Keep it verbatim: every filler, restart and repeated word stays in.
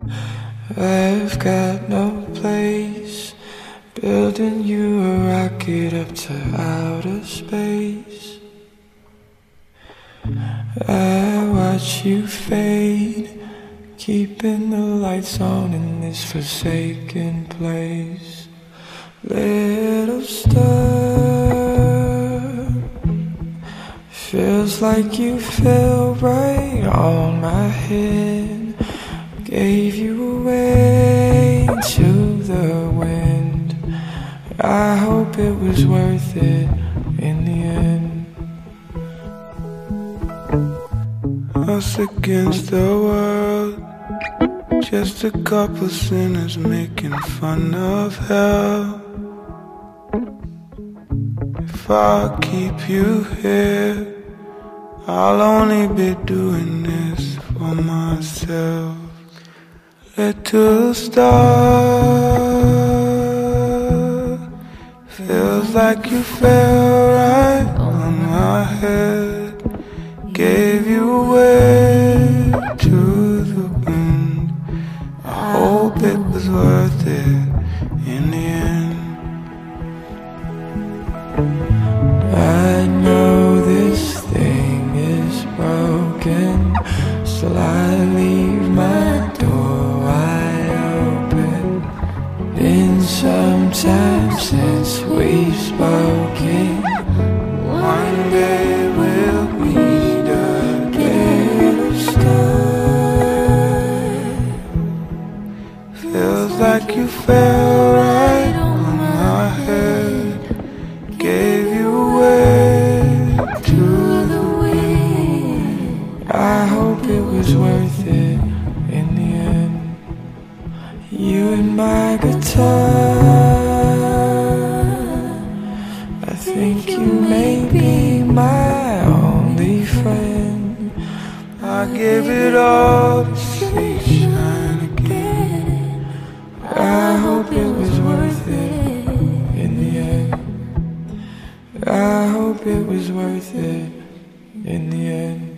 I've got no place, building you a rocket up to outer space. I watch you fade, keeping the lights on in this forsaken place. Little star, feels like you fell right on my head. Gave you away to the wind. I hope it was worth it in the end. Us against the world, just a couple sinners making fun of hell. If I keep you here, I'll only be doing this for myself. Little star, feels like you fell right on my head. Gave you away to the wind. I hope it was worth it in the end. I know this thing is broken, still I leave my door wide open. Been some time since we've spoken. One day we'll meet again. Feels like you fell right on my head. Gave you away to the wind. I hope it was worth it in the end. You and my guitar, I think you may be my only friend. I give it all to see you shine again. I hope it was worth it in the end. I hope it was worth it in the end.